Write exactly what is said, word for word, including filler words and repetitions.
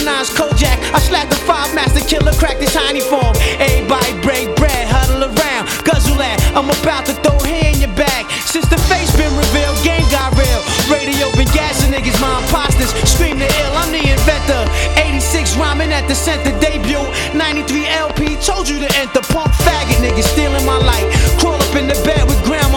nine's Kojak. I slapped the five master killer, crack this tiny form. Everybody break bread, huddle around, guzzle that. I'm about to throw hair in your bag. Since the face been revealed, game got real. Radio been gassing niggas, my imposters scream the ill. I'm the inventor. eighty-six rhyming at the center debut. ninety-three L P told you to enter. Punk faggot niggas stealing my